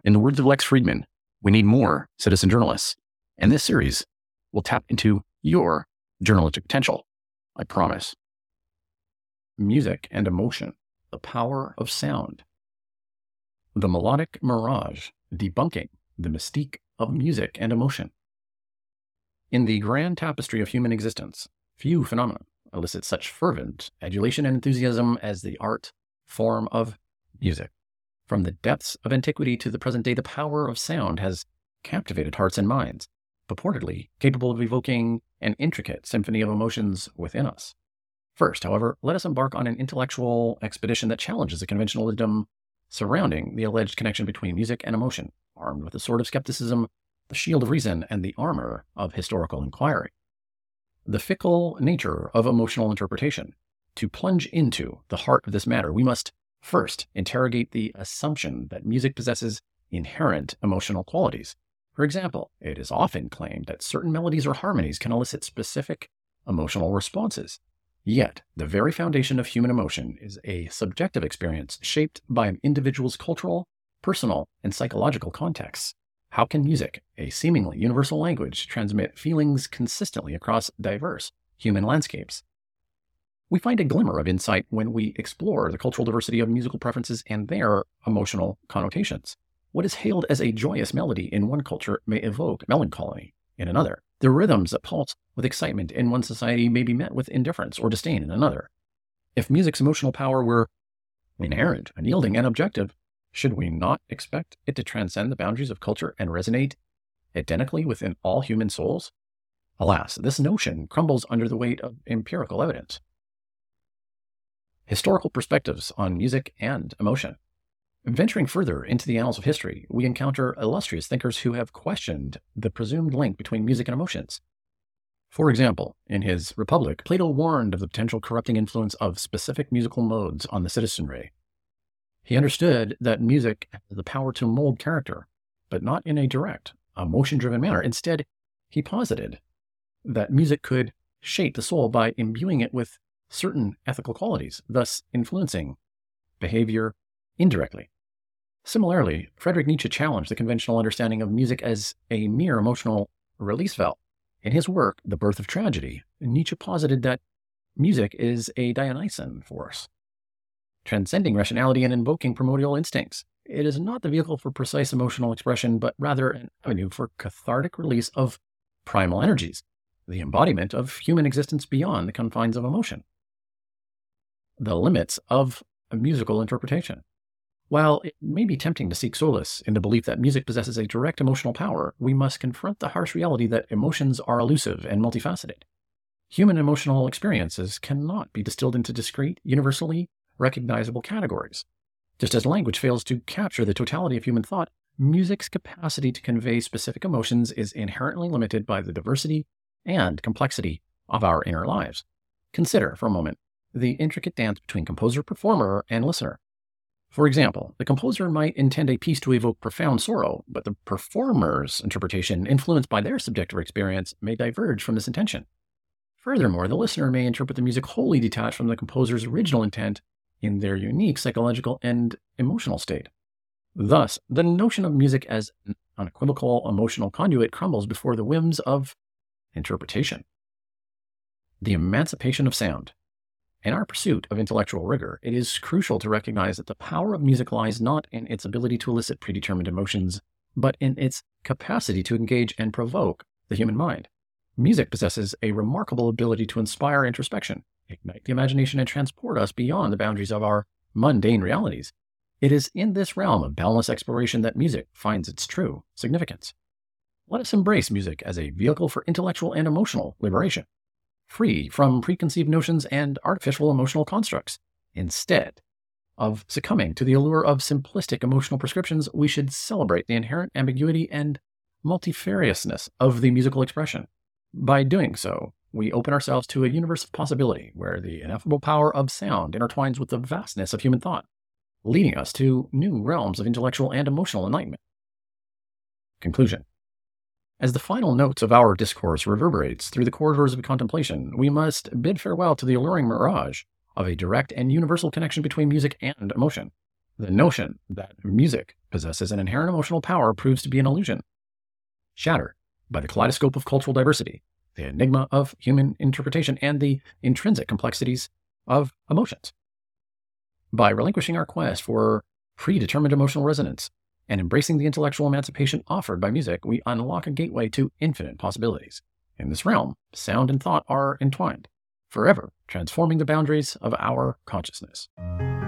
In the words of Lex Friedman, we need more citizen journalists. And this series will tap into your journalistic potential. I promise. Music and emotion, the power of sound. The melodic mirage, debunking the mystique of music and emotion. In the grand tapestry of human existence, few phenomena elicit such fervent adulation and enthusiasm as the art form of music. From the depths of antiquity to the present day, the power of sound has captivated hearts and minds, purportedly capable of evoking an intricate symphony of emotions within us. First, however, let us embark on an intellectual expedition that challenges the conventional wisdom surrounding the alleged connection between music and emotion, armed with the sword of skepticism, the shield of reason, and the armor of historical inquiry. The fickle nature of emotional interpretation. To plunge into the heart of this matter, we must first interrogate the assumption that music possesses inherent emotional qualities. For example, it is often claimed that certain melodies or harmonies can elicit specific emotional responses. Yet, the very foundation of human emotion is a subjective experience shaped by an individual's cultural, personal, and psychological contexts. How can music, a seemingly universal language, transmit feelings consistently across diverse human landscapes? We find a glimmer of insight when we explore the cultural diversity of musical preferences and their emotional connotations. What is hailed as a joyous melody in one culture may evoke melancholy in another. The rhythms that pulse with excitement in one society may be met with indifference or disdain in another. If music's emotional power were inherent, unyielding, and objective, should we not expect it to transcend the boundaries of culture and resonate identically within all human souls? Alas, this notion crumbles under the weight of empirical evidence. Historical perspectives on music and emotion. Venturing further into the annals of history, we encounter illustrious thinkers who have questioned the presumed link between music and emotions. For example, in his Republic, Plato warned of the potential corrupting influence of specific musical modes on the citizenry. He understood that music has the power to mold character, but not in a direct, emotion-driven manner. Instead, he posited that music could shape the soul by imbuing it with certain ethical qualities, thus influencing behavior indirectly. Similarly, Friedrich Nietzsche challenged the conventional understanding of music as a mere emotional release valve. In his work, The Birth of Tragedy, Nietzsche posited that music is a Dionysian force, transcending rationality and invoking primordial instincts. It is not the vehicle for precise emotional expression, but rather an avenue for cathartic release of primal energies, the embodiment of human existence beyond the confines of emotion. The limits of musical interpretation. While it may be tempting to seek solace in the belief that music possesses a direct emotional power, we must confront the harsh reality that emotions are elusive and multifaceted. Human emotional experiences cannot be distilled into discrete, universally recognizable categories. Just as language fails to capture the totality of human thought, music's capacity to convey specific emotions is inherently limited by the diversity and complexity of our inner lives. Consider, for a moment, the intricate dance between composer, performer, and listener. For example, the composer might intend a piece to evoke profound sorrow, but the performer's interpretation, influenced by their subjective experience, may diverge from this intention. Furthermore, the listener may interpret the music wholly detached from the composer's original intent in their unique psychological and emotional state. Thus, the notion of music as an unequivocal emotional conduit crumbles before the whims of interpretation. The emancipation of sound. In our pursuit of intellectual rigor, it is crucial to recognize that the power of music lies not in its ability to elicit predetermined emotions, but in its capacity to engage and provoke the human mind. Music possesses a remarkable ability to inspire introspection, ignite the imagination, and transport us beyond the boundaries of our mundane realities. It is in this realm of boundless exploration that music finds its true significance. Let us embrace music as a vehicle for intellectual and emotional liberation, free from preconceived notions and artificial emotional constructs. Instead of succumbing to the allure of simplistic emotional prescriptions, we should celebrate the inherent ambiguity and multifariousness of the musical expression. By doing so, we open ourselves to a universe of possibility where the ineffable power of sound intertwines with the vastness of human thought, leading us to new realms of intellectual and emotional enlightenment. Conclusion. As the final notes of our discourse reverberates through the corridors of contemplation, we must bid farewell to the alluring mirage of a direct and universal connection between music and emotion. The notion that music possesses an inherent emotional power proves to be an illusion, shattered by the kaleidoscope of cultural diversity, the enigma of human interpretation, and the intrinsic complexities of emotions. By relinquishing our quest for predetermined emotional resonance and embracing the intellectual emancipation offered by music, we unlock a gateway to infinite possibilities. In this realm, sound and thought are entwined, forever transforming the boundaries of our consciousness.